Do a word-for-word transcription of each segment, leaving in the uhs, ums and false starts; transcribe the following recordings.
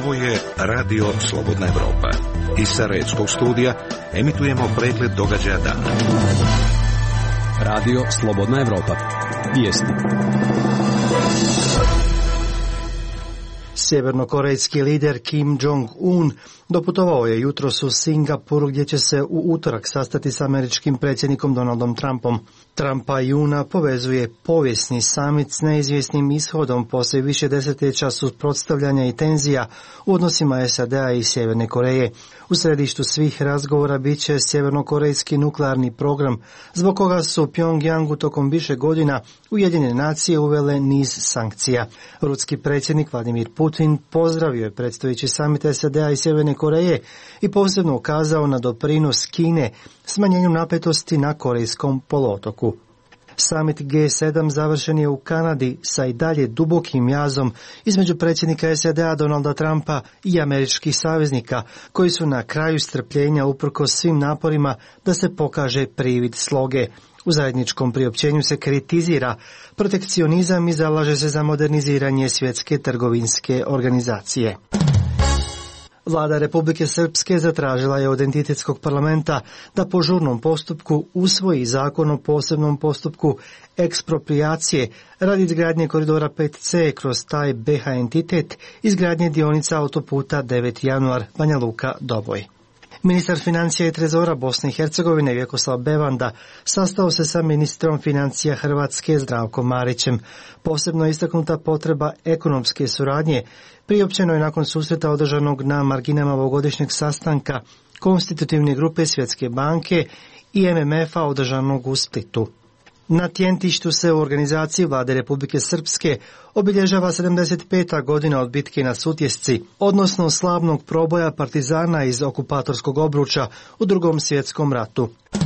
Ovo je Radio Slobodna Evropa. Iz Sarajevskog studija emitujemo pregled događaja dana. Radio Slobodna Evropa. Vijesti. Sjevernokorejski lider Kim Jong-un doputovao je jutros u Singapur, gdje će se u utorak sastati s američkim predsjednikom Donaldom Trumpom. Trumpa i juna povezuje povijesni samit s neizvjesnim ishodom poslije više desetljeća suprotstavljanja i tenzija u odnosima S A D-a i Sjeverne Koreje. U središtu svih razgovora bit će sjevernokorejski nuklearni program, zbog koga su Pjongjangu tokom više godina Ujedinjene nacije uvele niz sankcija. Ruski predsjednik Vladimir Putin pozdravio je predstojeći samit S A D-a i Sjeverne Koreje i posebno ukazao na doprinos Kine smanjenju napetosti na Korejskom poluotoku. Samit G sedam završen je u Kanadi sa i dalje dubokim jazom između predsjednika S A D-a Donalda Trumpa i američkih saveznika, koji su na kraju strpljenja uprkos svim naporima da se pokaže privid sloge. U zajedničkom priopćenju se kritizira protekcionizam i zalaže se za moderniziranje svjetske trgovinske organizacije. Vlada Republike Srpske zatražila je od entitetskog parlamenta da po žurnom postupku usvoji zakon o posebnom postupku eksproprijacije radi izgradnje koridora pet C kroz taj B H entitet, izgradnje dionica autoputa deveti januar Banja Luka Doboj. Ministar financija i trezora Bosne i Hercegovine Vjekoslav Bevanda sastao se sa ministrom financija Hrvatske Zdravkom Marićem. Posebno istaknuta potreba ekonomske suradnje priopćeno je nakon susreta održanog na marginama ovogodišnjeg sastanka konstitutivne grupe Svjetske banke i M M F-a održanog u Splitu. Na Tjentištu se u organizaciji Vlade Republike Srpske obilježava sedamdeset peta godina od bitke na Sutjesci, odnosno slavnog proboja partizana iz okupatorskog obruča u Drugom svjetskom ratu.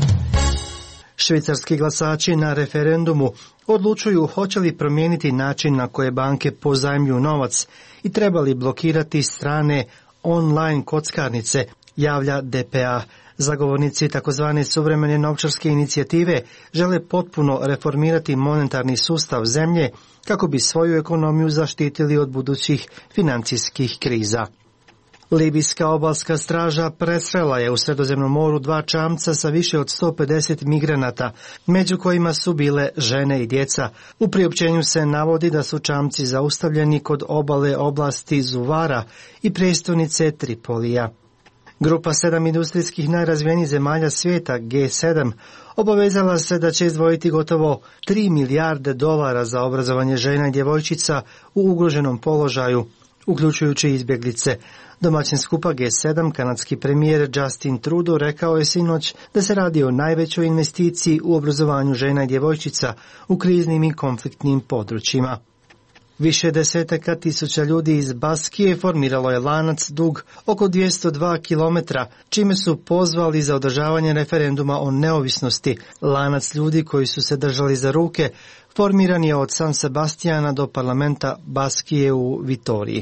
Švicarski glasači na referendumu odlučuju hoće li promijeniti način na koje banke pozajmljuju novac i treba li blokirati strane online kockarnice, javlja D P A. Zagovornici takozvane suvremene novčarske inicijative žele potpuno reformirati monetarni sustav zemlje kako bi svoju ekonomiju zaštitili od budućih financijskih kriza. Libijska obalska straža presrela je u Sredozemnom moru dva čamca sa više od sto pedeset migranata, među kojima su bile žene i djeca. U priopćenju se navodi da su čamci zaustavljeni kod obale oblasti Zuvara i prijestolnice Tripolija. Grupa sedam industrijskih najrazvijenijih zemalja svijeta, G sedam, obavezala se da će izdvojiti gotovo tri milijarde dolara za obrazovanje žena i djevojčica u ugroženom položaju, uključujući izbjeglice. Domaćin skupa G sedam, kanadski premijer Justin Trudeau, rekao je sinoć da se radi o najvećoj investiciji u obrazovanju žena i djevojčica u kriznim i konfliktnim područjima. Više desetaka tisuća ljudi iz Baskije formiralo je lanac dug oko dvjesto dva kilometra, čime su pozvali za održavanje referenduma o neovisnosti. Lanac ljudi koji su se držali za ruke formiran je od San Sebastijana do parlamenta Baskije u Vitoriji.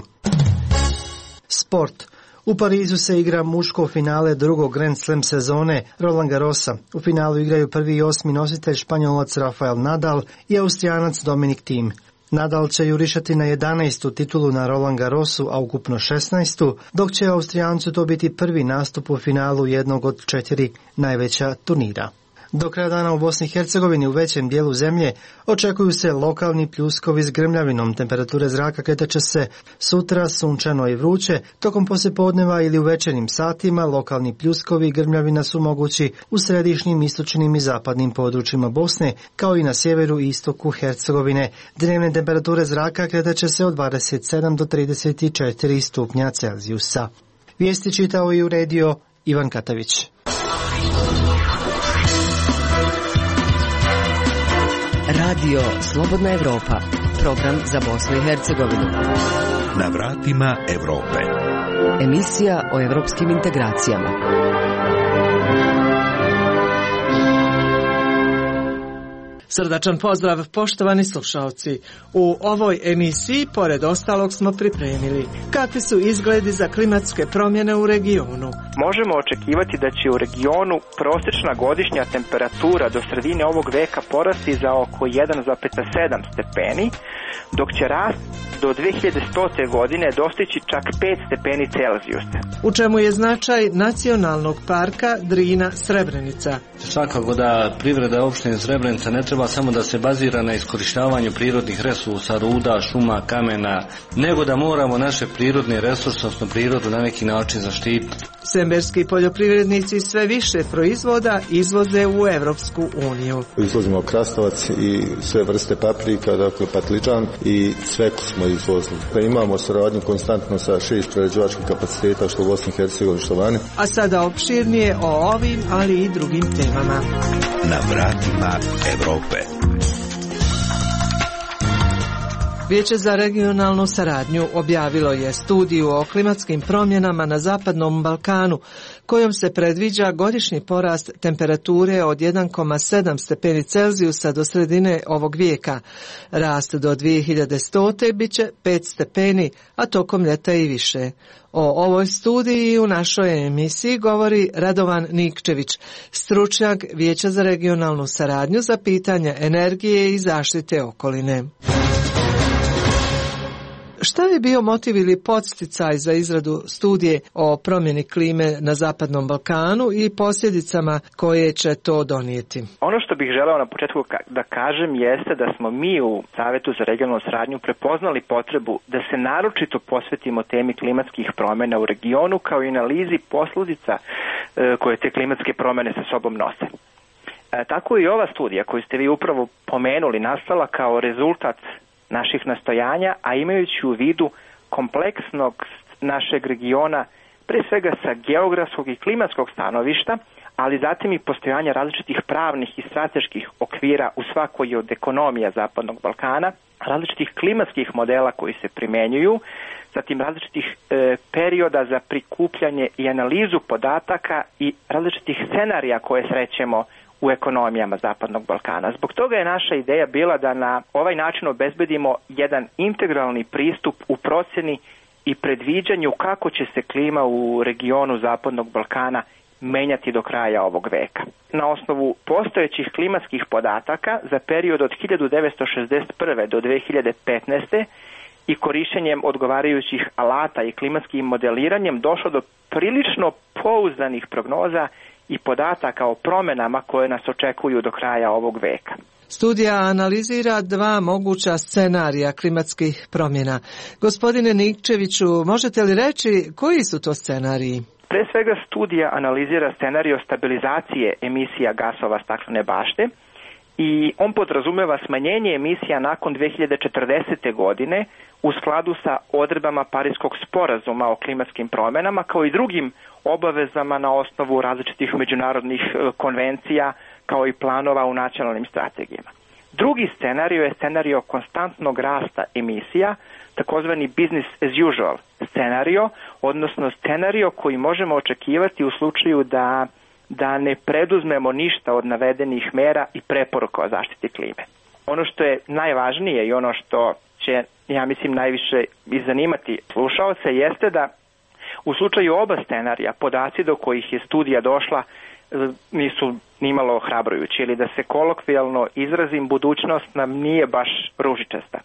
Sport. U Parizu se igra muško finale drugog Grand Slam sezone Roland Garrosa. U finalu igraju prvi i osmi nositelj Španjolac Rafael Nadal i Austrijanac Dominic Thiem. Nadal će jurišati na jedanaestu titulu na Roland Garrosu, a ukupno šesnaestu, dok će Austrijancu to biti prvi nastup u finalu jednog od četiri najveća turnira. Do kraja dana u Bosni i Hercegovini u većem dijelu zemlje očekuju se lokalni pljuskovi s grmljavinom. Temperature zraka kretat će se sutra sunčano i vruće, tokom poslijepodneva ili u večernjim satima lokalni pljuskovi i grmljavina su mogući u središnjim, istočnim i zapadnim područjima Bosne, kao i na sjeveru i istoku Hercegovine. Dnevne temperature zraka kretat će se od dvadeset sedam do trideset četiri stupnja Celzijusa. Vijesti čitao i uredio Ivan Katavić. Radio Slobodna Evropa, program za Bosnu i Hercegovinu. Na vratima Evrope. Emisija o evropskim integracijama. Srdačan pozdrav, poštovani slušalci. U ovoj emisiji, pored ostalog, smo pripremili kakvi su izgledi za klimatske promjene u regionu. Možemo očekivati da će u regionu prosječna godišnja temperatura do sredine ovog veka porasti za oko jedan zarez sedam stepeni, dok će rast do dve hiljade stote godine dostići čak pet stepeni Celzijusa. U čemu je značaj nacionalnog parka Drina Srebrenica? Svakako da privreda opštine Srebrenica ne treba samo da se bazira na iskorištavanju prirodnih resursa, ruda, šuma, kamena, nego da moramo naše prirodne resurse, odnosno prirodu na neki način zaštititi. Semberski poljoprivrednici sve više proizvoda izvoze u Evropsku uniju. Izvozimo krastavac i sve vrste paprika, dakle patliđan i cveku smo izvozili. Pa imamo suradnju konstantno sa šest prerađivačkih kapaciteta što u Bosni i Hercegovini, što vani. A sada opširnije o ovim, ali i drugim temama. Na vratima Evrope. Vijeće za regionalnu saradnju objavilo je studiju o klimatskim promjenama na Zapadnom Balkanu, kojom se predviđa godišnji porast temperature od jedan zarez sedam stepeni Celzijusa do sredine ovog vijeka. Rast do dvije hiljade stote bit će pet stepeni, a tokom ljeta i više. O ovoj studiji u našoj emisiji govori Radovan Nikčević, stručnjak Vijeća za regionalnu saradnju za pitanja energije i zaštite okoline. Šta je bio motiv ili podsticaj za izradu studije o promjeni klime na Zapadnom Balkanu i posljedicama koje će to donijeti? Ono što bih želeo na početku da kažem jeste da smo mi u Savjetu za regionalnu saradnju prepoznali potrebu da se naročito posvetimo temi klimatskih promjena u regionu kao i analizi posljedica koje te klimatske promjene sa sobom nose. E, tako i ova studija koju ste vi upravo pomenuli nastala kao rezultat naših nastojanja, a imajući u vidu kompleksnog našeg regiona, pre svega sa geografskog i klimatskog stanovišta, ali zatim i postojanja različitih pravnih i strateških okvira u svakoj od ekonomija Zapadnog Balkana, različitih klimatskih modela koji se primjenjuju, zatim različitih e, perioda za prikupljanje i analizu podataka i različitih scenarija koje srećemo u ekonomijama Zapadnog Balkana. Zbog toga je naša ideja bila da na ovaj način obezbedimo jedan integralni pristup u procjeni i predviđanju kako će se klima u regionu Zapadnog Balkana menjati do kraja ovog veka. Na osnovu postojećih klimatskih podataka za period od hiljadu devetsto šezdeset prve do dve hiljade petnaeste i korištenjem odgovarajućih alata i klimatskim modeliranjem došlo do prilično pouzdanih prognoza i podataka o promjenama koje nas očekuju do kraja ovog veka. Studija analizira dva moguća scenarija klimatskih promjena. Gospodine Nikčeviću, možete li reći koji su to scenariji? Pre svega studija analizira scenario stabilizacije emisija gasova staklene bašte i on podrazumeva smanjenje emisija nakon dve hiljade četrdesete godine u skladu sa odredbama Pariskog sporazuma o klimatskim promjenama kao i drugim obavezama na osnovu različitih međunarodnih konvencija kao i planova u nacionalnim strategijama. Drugi scenario je scenario konstantnog rasta emisija, takozvani business as usual scenario, odnosno scenario koji možemo očekivati u slučaju da da ne preduzmemo ništa od navedenih mera i preporuka o zaštiti klime. Ono što je najvažnije i ono što će, ja mislim, najviše i zanimati slušaoce jeste da u slučaju oba scenarija podaci do kojih je studija došla nisu nimalo ohrabrujući ili da se kolokvijalno izrazim, budućnost nam nije baš ružičasta.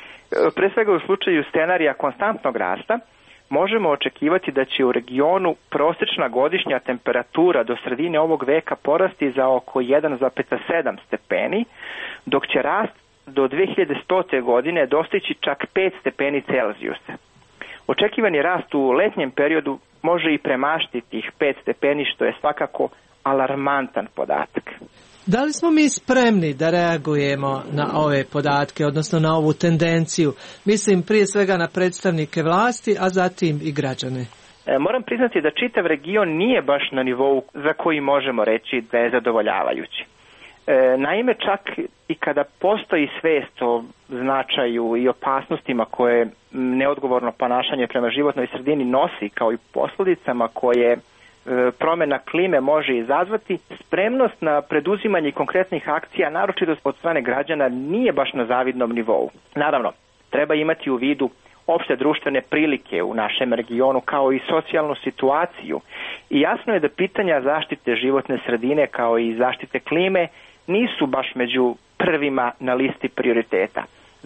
Pre svega u slučaju scenarija konstantnog rasta možemo očekivati da će u regionu prosječna godišnja temperatura do sredine ovog veka porasti za oko jedan zarez sedam stepeni, dok će rast do dve hiljade stote godine dostići čak pet stepeni Celzijusa. Očekivani rast u letnjem periodu može i premašiti tih pet stepeni, što je svakako alarmantan podatak. Da li smo mi spremni da reagujemo na ove podatke, odnosno na ovu tendenciju? Mislim prije svega na predstavnike vlasti, a zatim i građane. E, moram priznati da čitav region nije baš na nivou za koji možemo reći da je zadovoljavajući. E, naime, čak i kada postoji svest o značaju i opasnostima koje neodgovorno ponašanje prema životnoj sredini nosi, kao i posljedicama koje promjena klime može izazvati, spremnost na preduzimanje konkretnih akcija, naročito od strane građana, nije baš na zavidnom nivou. Naravno, treba imati u vidu opšte društvene prilike u našem regionu kao i socijalnu situaciju. I jasno je da pitanja zaštite životne sredine kao i zaštite klime nisu baš među prvima na listi prioriteta. S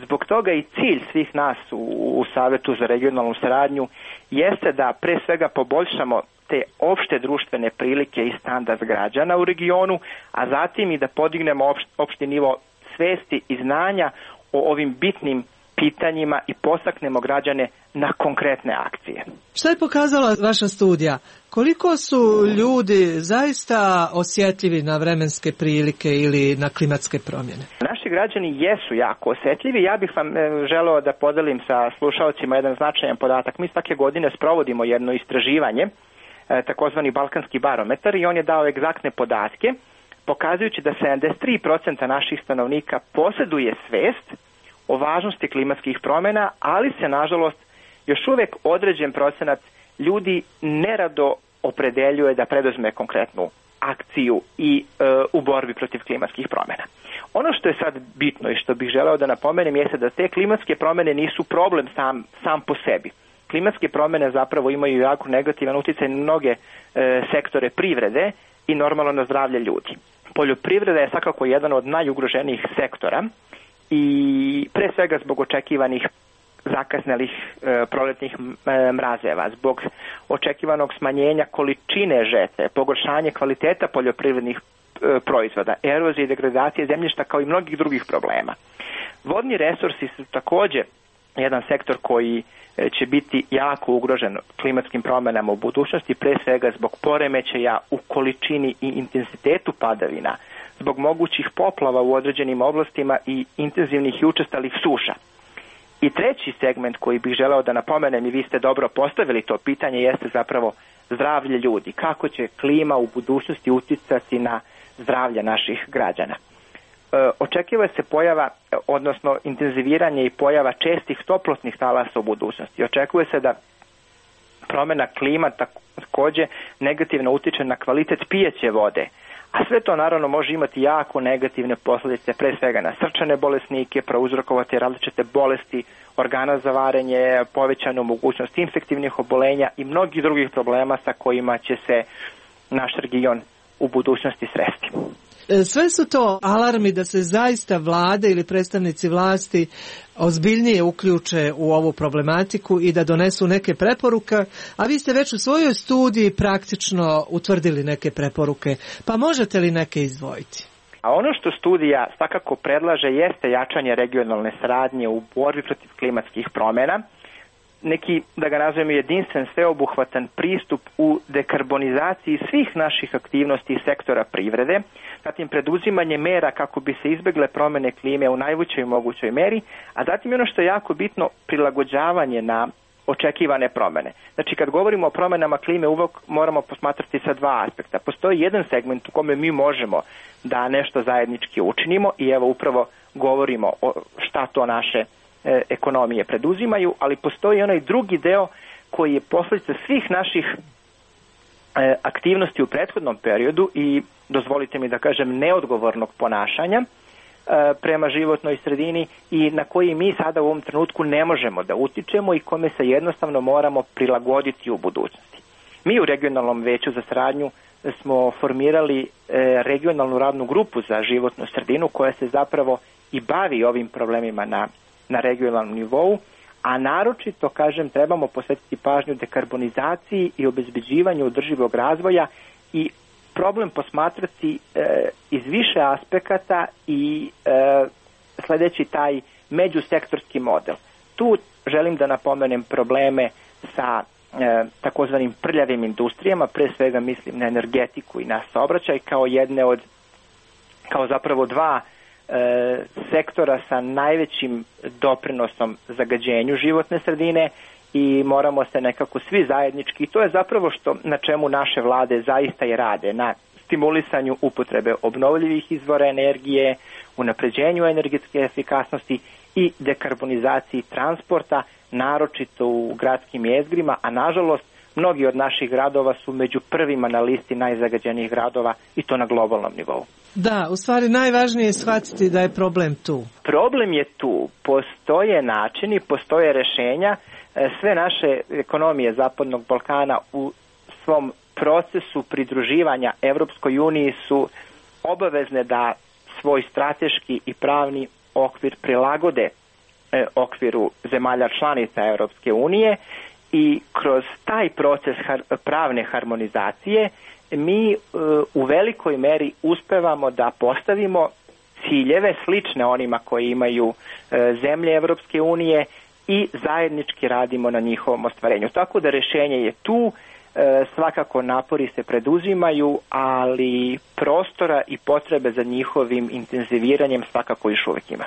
Zbog toga i cilj svih nas u, u Savjetu za regionalnu saradnju jeste da pre svega poboljšamo te opšte društvene prilike i standard građana u regionu, a zatim i da podignemo opšti, opšti nivo svesti i znanja o ovim bitnim pitanjima i postaknemo građane na konkretne akcije. Šta je pokazala vaša studija? Koliko su ljudi zaista osjetljivi na vremenske prilike ili na klimatske promjene? Naši građani jesu jako osjetljivi. Ja bih vam želeo da podelim sa slušalcima jedan značajan podatak. Mi svake godine sprovodimo jedno istraživanje, takozvani Balkanski barometar, i on je dao egzaktne podatke, pokazujući da sedamdeset tri posto naših stanovnika posjeduje svest o važnosti klimatskih promjena, ali se nažalost još uvijek određen procenat ljudi nerado opredeljuje da preduzme konkretnu akciju i e, u borbi protiv klimatskih promjena. Ono što je sad bitno i što bih želeo da napomenem jeste da te klimatske promjene nisu problem sam, sam po sebi. Klimatske promjene zapravo imaju jako negativan utjecaj na mnoge e, sektore privrede i normalno na zdravlje ljudi. Poljoprivreda je svakako jedan od najugroženijih sektora i pre svega zbog očekivanih zakasnelih e, proletnih e, mrazeva, zbog očekivanog smanjenja količine žetve, pogoršanje kvaliteta poljoprivrednih e, proizvoda, erozije i degradacije zemljišta kao i mnogih drugih problema. Vodni resursi su također jedan sektor koji e, će biti jako ugrožen klimatskim promjenama u budućnosti, pre svega zbog poremećaja u količini i intenzitetu padavina, zbog mogućih poplava u određenim oblastima i intenzivnih i učestalih suša. I treći segment koji bih želeo da napomenem, i vi ste dobro postavili to pitanje, jeste zapravo zdravlje ljudi. Kako će klima u budućnosti utjecati na zdravlje naših građana? E, očekiva se pojava, odnosno intenziviranje i pojava čestih toplotnih talasa u budućnosti. Očekuje se da promjena klima također negativno utječe na kvalitet pijeće vode, a sve to naravno može imati jako negativne posljedice, pre svega na srčane bolesnike, prouzrokovati različite bolesti organa za varenje, povećanu mogućnost infektivnih obolenja i mnogih drugih problema sa kojima će se naš region u budućnosti sresti. Sve su to alarmi da se zaista vlade ili predstavnici vlasti ozbiljnije uključe u ovu problematiku i da donesu neke preporuke, a vi ste već u svojoj studiji praktično utvrdili neke preporuke, pa možete li neke izdvojiti? A ono što studija svakako predlaže jeste jačanje regionalne saradnje u borbi protiv klimatskih promjena, neki, da ga nazovemo, jedinstven sveobuhvatan pristup u dekarbonizaciji svih naših aktivnosti sektora privrede, zatim preduzimanje mera kako bi se izbjegle promjene klime u najvećoj mogućoj meri, a zatim ono što je jako bitno, prilagođavanje na očekivane promjene. Znači, kad govorimo o promjenama klime, uvijek moramo posmatrati sa dva aspekta. Postoji jedan segment u kome mi možemo da nešto zajednički učinimo i evo upravo govorimo o šta to naše e, ekonomije preduzimaju, ali postoji onaj drugi deo koji je posljedica svih naših e, aktivnosti u prethodnom periodu i, dozvolite mi da kažem, neodgovornog ponašanja e, prema životnoj sredini i na koji mi sada u ovom trenutku ne možemo da utičemo i kome se jednostavno moramo prilagoditi u budućnosti. Mi u Regionalnom veću za saradnju smo formirali e, regionalnu radnu grupu za životnu sredinu koja se zapravo i bavi ovim problemima na, na regionalnom nivou, a naročito, kažem, trebamo posvetiti pažnju dekarbonizaciji i obezbeđivanju održivog razvoja i problem posmatrati e, iz više aspekata i e, sljedeći taj međusektorski model. Tu želim da napomenem probleme sa e, takozvanim prljavim industrijama, pre svega mislim na energetiku i na saobraćaj kao jedne od, kao zapravo dva e, sektora sa najvećim doprinosom zagađenju životne sredine i moramo se nekako svi zajednički, i to je zapravo što na čemu naše vlade zaista i rade, na stimulisanju upotrebe obnovljivih izvora energije, unapređenju energetske efikasnosti i dekarbonizaciji transporta, naročito u gradskim jezgrima, a nažalost mnogi od naših gradova su među prvima na listi najzagađenijih gradova i to na globalnom nivou. Da, u stvari najvažnije je shvatiti da je problem tu. Problem je tu. Postoje načini, postoje rješenja. Sve naše ekonomije Zapadnog Balkana u svom procesu pridruživanja Europskoj uniji su obavezne da svoj strateški i pravni okvir prilagode e, okviru zemalja članica Europske unije i kroz taj proces har, pravne harmonizacije mi e, u velikoj meri uspevamo da postavimo ciljeve slične onima koji imaju e, zemlje Europske unije i zajednički radimo na njihovom ostvarenju. Tako da rješenje je tu, e, svakako napori se preduzimaju, ali prostora i potrebe za njihovim intenziviranjem svakako još uvijek ima.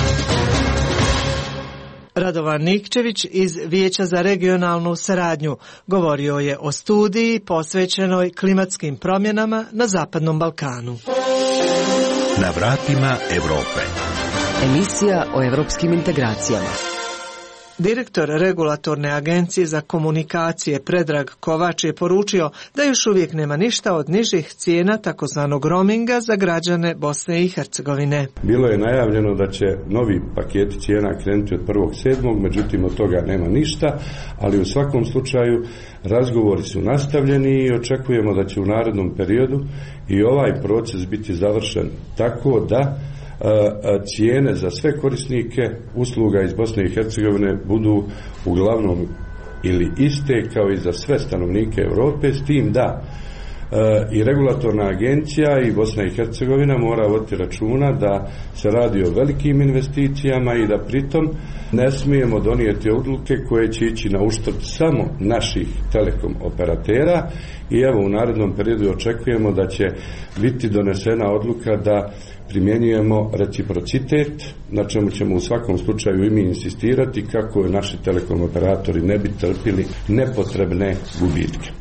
Radovan Nikčević iz Vijeća za regionalnu saradnju govorio je o studiji posvećenoj klimatskim promjenama na Zapadnom Balkanu. Na vratima Europe. Emisija o europskim integracijama. Direktor Regulatorne agencije za komunikacije Predrag Kovač je poručio da još uvijek nema ništa od nižih cijena takozvanog roaminga za građane Bosne i Hercegovine. Bilo je najavljeno da će novi paketi cijena krenuti od prvog sedmog, međutim od toga nema ništa, ali u svakom slučaju razgovori su nastavljeni i očekujemo da će u narednom periodu i ovaj proces biti završen tako da cijene za sve korisnike usluga iz Bosne i Hercegovine budu uglavnom ili iste kao i za sve stanovnike Europe, s tim da i regulatorna agencija i Bosna i Hercegovina mora voditi računa da se radi o velikim investicijama i da pritom ne smijemo donijeti odluke koje će ići na uštrb samo naših telekom operatera i evo u narednom periodu očekujemo da će biti donesena odluka da primjenjujemo reciprocitet, na čemu ćemo u svakom slučaju i mi insistirati kako naši telekom operatori ne bi trpili nepotrebne gubitke.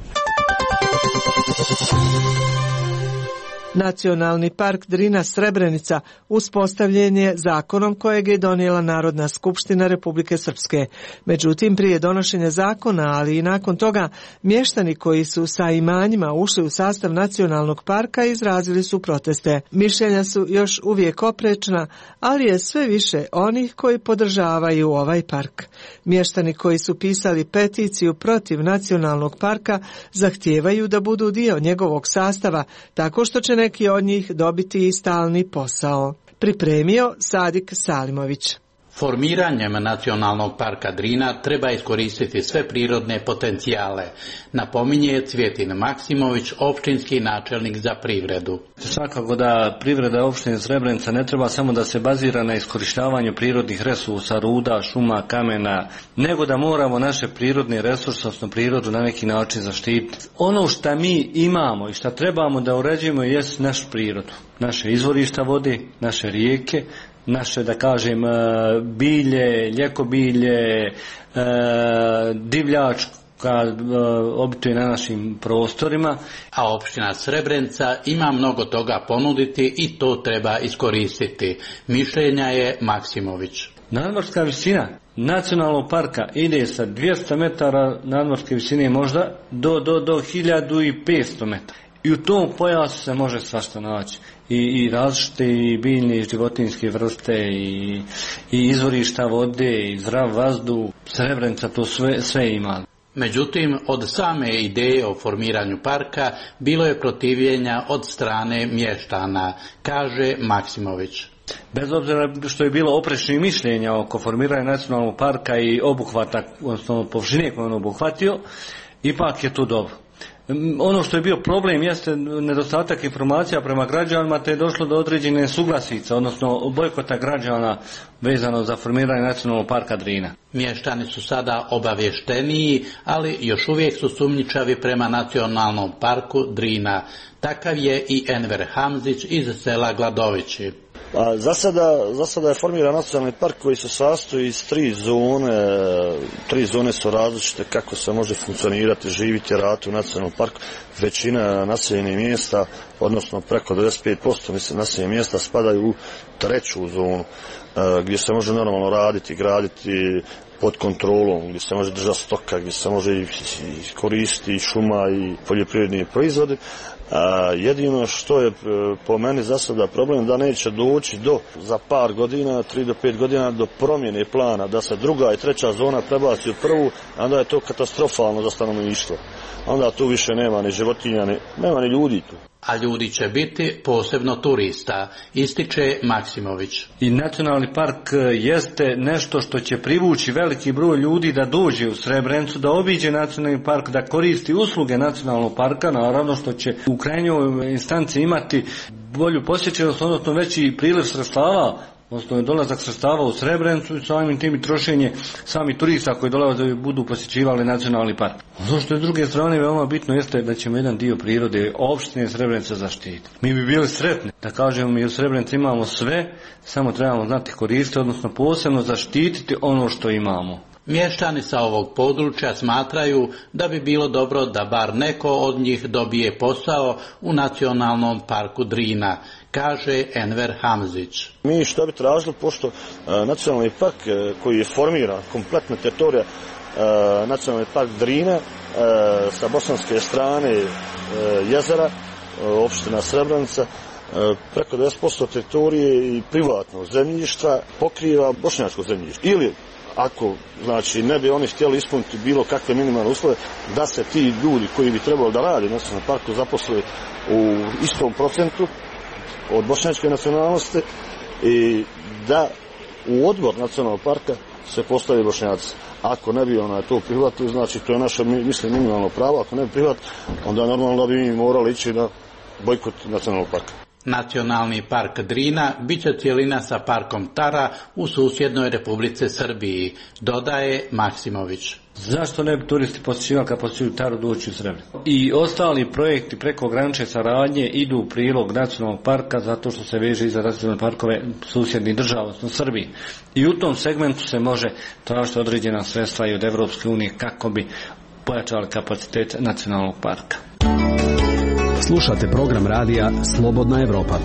Nacionalni park Drina Srebrenica uspostavljen je zakonom kojeg je donijela Narodna skupština Republike Srpske. Međutim, prije donošenja zakona, ali i nakon toga, mještani koji su sa imanjima ušli u sastav nacionalnog parka izrazili su proteste. Mišljenja su još uvijek oprečna, ali je sve više onih koji podržavaju ovaj park. Mještani koji su pisali peticiju protiv nacionalnog parka zahtijevaju da budu dio njegovog sastava, tako što će neki od njih dobiti i stalni posao. Pripremio Sadik Salimović. Formiranjem Nacionalnog parka Drina treba iskoristiti sve prirodne potencijale, napominje Cvjetin Maksimović, općinski načelnik za privredu. Svakako da privreda opštine Srebrenica ne treba samo da se bazira na iskorištavanju prirodnih resursa, ruda, šuma, kamena, nego da moramo naše prirodne resurse, odnosno prirodu na neki način zaštititi. Ono što mi imamo i što trebamo da uređujemo jest našu prirodu, naše izvorišta vode, naše rijeke, naše, da kažem, bilje, ljekobilje, divljačka obituje na našim prostorima. A opština Srebrenica ima mnogo toga ponuditi i to treba iskoristiti. Mišljenja je Maksimović. Nadmorska visina nacionalnog parka ide sa dvjesto metara nadmorske visine možda do, do, do hiljadu petsto metara. I u tom pojasu se može svašta naći. I, i različite i biljne i životinjske vrste i, i izvorišta vode i zdrav vazduh. Srebrenica to sve, sve ima. Međutim, od same ideje o formiranju parka bilo je protivljenja od strane mještana, kaže Maksimović. Bez obzira što je bilo oprečnih mišljenja oko formiranja nacionalnog parka i obuhvata, odnosno površine koje on obuhvatio, ipak je to dobro. Ono što je bio problem jeste nedostatak informacija prema građanima, te je došlo do određene suglasice, odnosno bojkota građana vezano za formiranje nacionalnog parka Drina. Mještani su sada obavješteniji, ali još uvijek su sumnjičavi prema nacionalnom parku Drina. Takav je i Enver Hamzić iz sela Gladovići. A za sada, za sada je formiran nacionalni park koji se sastoji iz tri zone. Tri zone su različite kako se može funkcionirati, živjeti, raditi u nacionalnom parku. Većina naseljenih mjesta, odnosno preko devedeset pet posto naseljenih mjesta spadaju u treću zonu gdje se može normalno raditi, graditi pod kontrolom, gdje se može držati stoka, gdje se može koristiti šuma i poljoprivredni proizvodi. A jedino što je po meni za sada problem da neće doći do za par godina, tri do pet godina do promjene plana, da se druga i treća zona prebaci u prvu, onda je to katastrofalno za stanovništvo. Onda tu više nema ni životinja, ni, nema ni ljudi tu. a ljudi će biti posebno turista, ističe Maksimović. I nacionalni park jeste nešto što će privući veliki broj ljudi da dođe u Srebrenicu, da obiđe nacionalni park, da koristi usluge nacionalnog parka, naravno što će u krajnjoj instanci imati bolju posjećenost, odnosno veći priliv sredstava, odnosno je dolazak sredstava u Srebrenicu i samim tim i trošenje sami turista koji dolaze da budu posjećivali nacionalni park. Ono što je s druge strane veoma bitno jeste da ćemo jedan dio prirode opštine Srebrenica zaštititi. Mi bi bili sretni da kažemo mi u Srebrenici imamo sve, samo trebamo znati koristiti, odnosno posebno zaštititi ono što imamo. Mještani sa ovog područja smatraju da bi bilo dobro da bar neko od njih dobije posao u nacionalnom parku Drina, kaže Enver Hamzić. Mi što bi tražili, pošto e, nacionalni park e, koji je formiran, kompletna teritorija e, nacionalni park Drina e, sa bosanske strane e, jezera, e, opština Srebrenica, e, preko devedeset posto teritorije i privatnog zemljišta pokriva bošnjačko zemljište. Ili ako znači ne bi oni htjeli ispuniti bilo kakve minimalne uslove, da se ti ljudi koji bi trebali da radi u nacionalnom parku zaposle u istom procentu od bošnjačke nacionalnosti i da u odbor nacionalnog parka se postavi Bošnjaci. Ako ne bi ona to prihvatili, znači to je naše, mislim, minimalno pravo. Ako ne bi prihvatili, onda normalno da bi mi morali ići na bojkot nacionalnog parka. Nacionalni park Drina bit će cijelina sa parkom Tara u susjednoj Republici Srbiji, dodaje Maksimović. Zašto ne bi turisti posjećivali kad posjećuju Taru doći u Srebrenicu? I ostali projekti preko granične saradnje idu u prilog nacionalnog parka zato što se veže i za nacionalne parkove susjednih država, odnosno Srbiji. I u tom segmentu se može tražiti određena sredstva i od Evropske unije kako bi pojačali kapacitet nacionalnog parka. Slušate program radija Slobodna Evropa.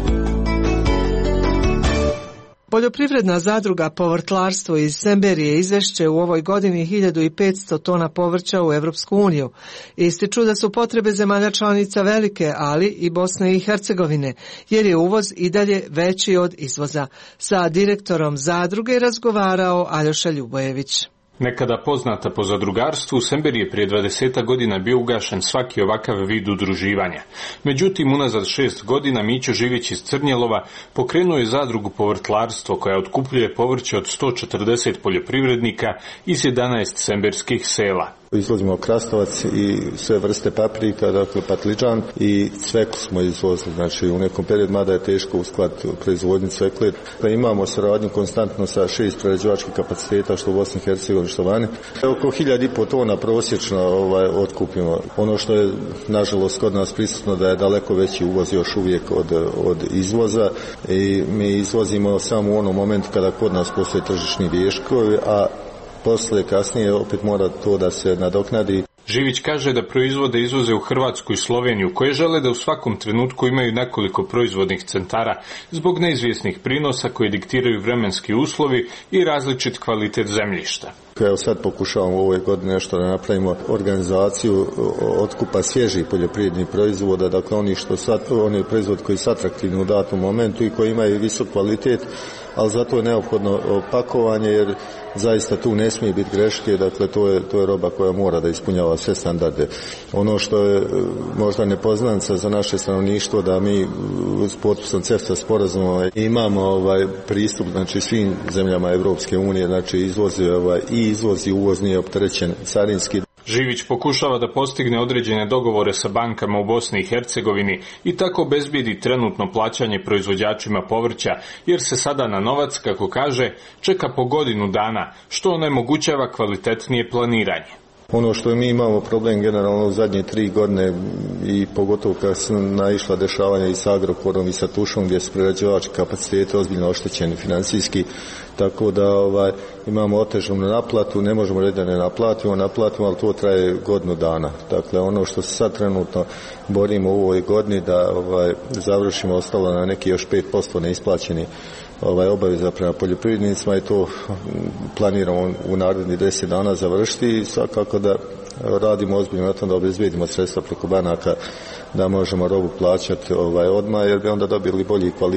Poljoprivredna zadruga Povrtlarstvo iz Semberije izvešće u ovoj godini hiljadu petsto tona povrća u Evropsku uniju. Ističu da su potrebe zemalja članica velike, ali i Bosne i Hercegovine, jer je uvoz i dalje veći od izvoza. Sa direktorom zadruge razgovarao Aljoša Ljubojević. Nekada poznata po zadrugarstvu, u Semberiji prije dvadeset godina bio ugašen svaki ovakav vid udruživanja. Međutim, unazad šest godina Mićo Živić iz Crnjelova pokrenuo je zadrugu Povrtlarstvo koja otkupljuje povrće od sto četrdeset poljoprivrednika iz jedanaest semberskih sela. Izvozimo krastavac i sve vrste paprika, dakle patliđan i cveku smo izvozili, znači u nekom periodu, mada je teško uskladiti proizvodnju cvekle. Pa imamo saradnju konstantno sa šest prerađivačkih kapaciteta, što u Bosni i Hercegovini, što vani. Oko hiljadu i po tona prosječno ovaj, otkupimo. Ono što je, nažalost, kod nas prisutno da je daleko veći uvoz još uvijek od, od izvoza i mi izvozimo samo u onom momentu kada kod nas postoje tržišni viškovi, a poslije kasnije opet mora to da se nadoknadi. Živić kaže da proizvode izvoze u Hrvatsku i Sloveniju, koje žele da u svakom trenutku imaju nekoliko proizvodnih centara zbog neizvjesnih prinosa koje diktiraju vremenski uslovi i različit kvalitet zemljišta. Evo sad pokušavamo ove godine nešto da napravimo organizaciju otkupa svježih poljoprivrednih proizvoda, dakle oni što sad, oni proizvod koji su atraktivni u datom momentu i koji imaju visok kvalitet, ali zato je neophodno pakovanje jer zaista tu ne smije biti greške, dakle to je, to je roba koja mora da ispunjava sve standarde. Ono što je možda nepoznanica za naše stanovništvo da mi s potpisom CEFTA sporazuma imamo ovaj pristup znači svim zemljama Evropske unije, znači izvozi ovaj i izvoz i uvoz nije opterećen carinski. Živić pokušava da postigne određene dogovore sa bankama u Bosni i Hercegovini i tako obezbijedi trenutno plaćanje proizvođačima povrća, jer se sada na novac, kako kaže, čeka po godinu dana, što onemogućava kvalitetnije planiranje. Ono što mi imamo problem generalno u zadnje tri godine i pogotovo kad su naišla dešavanja i sa Agrokorom i sa Tušom gdje su prerađivački kapaciteti ozbiljno oštećeni financijski, tako da ovaj, imamo otežanu naplatu, ne možemo reći da ne naplatimo, naplatimo, ali to traje godinu dana. Dakle, ono što se sad trenutno borimo u ovoj godini da ovaj, završimo ostalo na neki još pet posto neisplaćeni ovaj obaveza prema poljoprivrednicima i to planiramo u narednih deset dana završiti i svakako da radimo ozbiljno na tom da obezbijedimo sredstva preko banaka da možemo robu plaćati ovaj odmah jer bi onda dobili bolji kvalitet.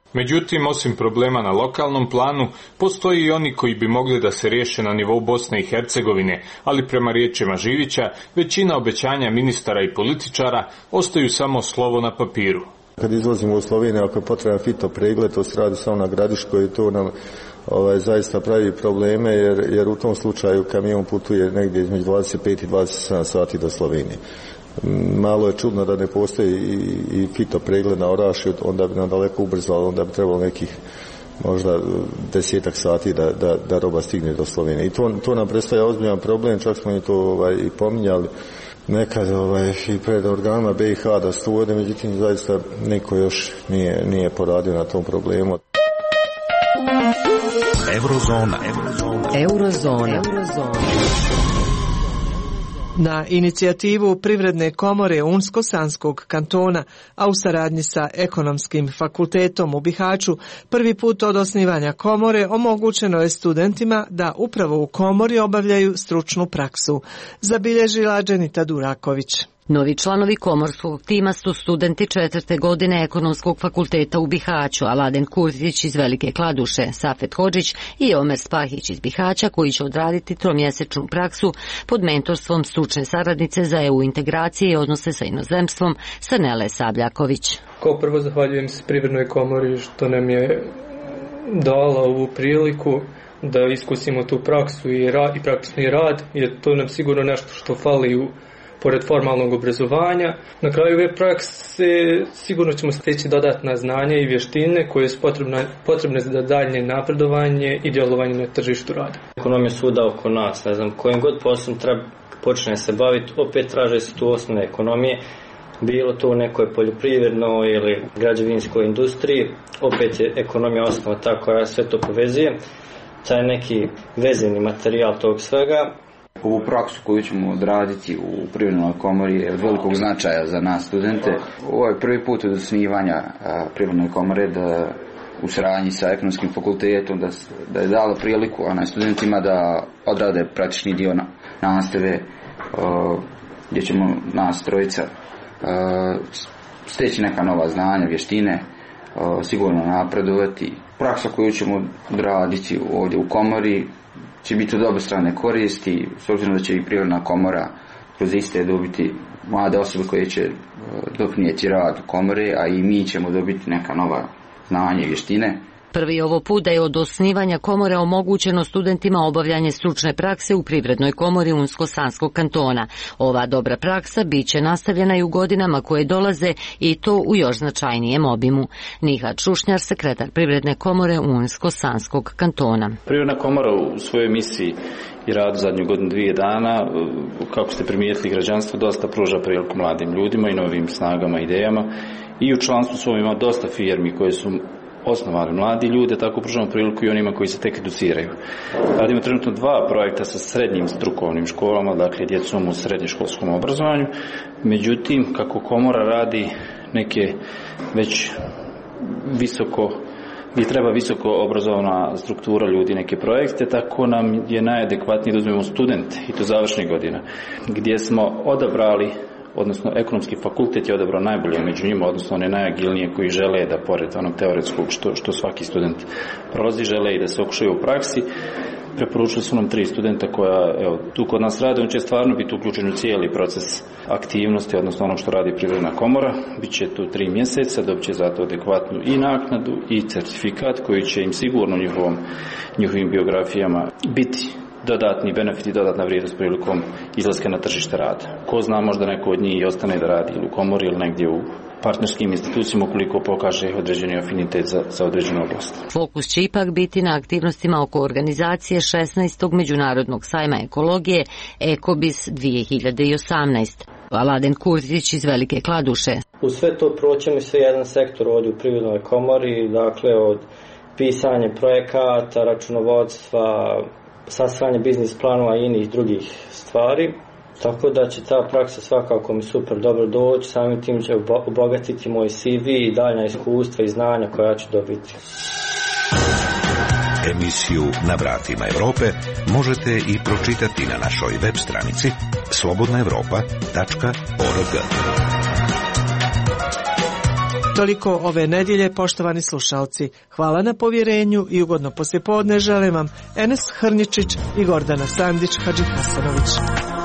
Međutim, osim problema na lokalnom planu, postoji i oni koji bi mogli da se riješe na nivou Bosne i Hercegovine, ali prema riječima Živića, većina obećanja ministara i političara ostaju samo slovo na papiru. Kad izlazimo u Sloveniju, ako je potreban fito pregled, to se radi samo na Gradiškoj i to nam ovaj, zaista pravi probleme, jer, jer u tom slučaju kamion putuje negdje između dvadeset pet i dvadeset sedam sati do Slovenije. Malo je čudno da ne postoji i, i fito pregled na Orašju, onda bi nam daleko ubrzalo, onda bi trebalo nekih možda desetak sati da, da, da roba stigne do Slovenije. I to, to nam predstavlja ozbiljan problem, čak smo i to ovaj, i pominjali nekad ovaj, i pred organima B i H da se to uvode, međutim zaista niko još nije, nije poradio na tom problemu. Eurozona. Eurozona. Eurozona. Na inicijativu Privredne komore Unsko-Sanskog kantona, a u saradnji sa Ekonomskim fakultetom u Bihaću, prvi put od osnivanja komore omogućeno je studentima da upravo u komori obavljaju stručnu praksu, zabilježila Dženita Duraković. Novi članovi komorskog tima su studenti četvrte godine Ekonomskog fakulteta u Bihaću, Aladen Kurtić iz Velike Kladuše, Safet Hodžić i Omer Spahić iz Bihaća, koji će odraditi tromjesečnu praksu pod mentorstvom stručne saradnice za E U integracije i odnose sa inozemstvom Sanele Sabljaković. Kao prvo zahvaljujem se Privrednoj komori što nam je dala ovu priliku da iskusimo tu praksu i, ra- i praktični rad, jer to nam sigurno nešto što fali u pored formalnog obrazovanja. Na kraju ove prakse sigurno ćemo steći dodatna znanja i vještine koje su potrebne, potrebne za daljnje napredovanje i djelovanje na tržištu rada. Ekonomija svuda oko nas, ne znam, kojim god poslom treba počne se baviti, opet traže se tu osnovne ekonomije, bilo to u nekoj poljoprivrednoj ili građevinskoj industriji, opet je ekonomija osnova ta koja sve to povezuje, taj neki vezani materijal tog svega. Ovu praksu koju ćemo odraditi u Privrednoj komori je od velikog značaja za nas studente. Ovo je prvi put od osnivanja Privredne komore da u saradnji sa Ekonomskim fakultetom da, da je dala priliku a na studentima da odrade praktični dio na, nastave gdje ćemo nas trojica steći neka nova znanja, vještine, sigurno napredovati. Praksa koju ćemo odraditi ovdje u komori će biti od obostrane koristi, s obzirom da će i Privredna komora kroz iste dobiti mlade osobe koje će doprinijeti rad komore, a i mi ćemo dobiti neka nova znanja i vještine. Prvi ovo put da je od osnivanja komore omogućeno studentima obavljanje stručne prakse u Privrednoj komori Unsko-Sanskog kantona. Ova dobra praksa bit će nastavljena i u godinama koje dolaze i to u još značajnijem obimu. Nihat Šušnjar, sekretar Privredne komore Unsko-Sanskog kantona. Privredna komora u svojoj misiji i radu zadnju godinu dvije dana, kako ste primijetili, građanstvo dosta pruža priliku mladim ljudima i novim snagama i idejama, i u članstvu svom ima dosta firmi koje su osnovali mladi ljude, tako pružamo priliku i onima koji se tek educiraju. Radimo trenutno dva projekta sa srednjim strukovnim školama, dakle djecom u srednjoškolskom obrazovanju. Međutim, kako komora radi neke već visoko, gdje treba visoko obrazovana struktura ljudi neke projekte, tako nam je najadekvatnije da uzmemo studente i to završnih godina, gdje smo odabrali, odnosno Ekonomski fakultet je odabrao najbolje među njima, odnosno one najagilnije koji žele da pored onog teoretskog što, što svaki student prolazi, žele i da se okušaju u praksi. Preporučili su nam tri studenta koja evo, tu kod nas rade, on će stvarno biti uključen u cijeli proces aktivnosti, odnosno ono što radi Privredna komora. Biće tu tri mjeseca, dobit će zato adekvatnu i naknadu i certifikat koji će im sigurno njihovom, njihovim biografijama biti dodatni benefit i dodatna vrijednost prilikom izlaska na tržište rada. Ko zna, možda neko od njih i ostane da radi ili u komori ili negdje u partnerskim institucijama ukoliko pokaže određeni afinitet za, za određenu oblast. Fokus će ipak biti na aktivnostima oko organizacije šesnaestog međunarodnog sajma ekologije Ekobis dvije hiljade osamnaest. Aladen Kurtić iz Velike Kladuše. U sve to proćemo sve jedan sektor ovdje u Privrednoj komori, dakle od pisanja projekata, računovodstva, sastavljanje biznis planova i inih drugih stvari. Tako da će ta praksa svakako mi super dobro doći, samim tim će obogatiti moj C V i daljnja iskustva i znanja koja ću dobiti. Emisiju Na vratima Europe možete i pročitati na našoj web stranici slobodna europa tačka org. Toliko ove nedjelje, poštovani slušalci. Hvala na povjerenju i ugodno poslijepodne želim vam Enes Hrnjičić i Gordana Sandić Hadžihasanović.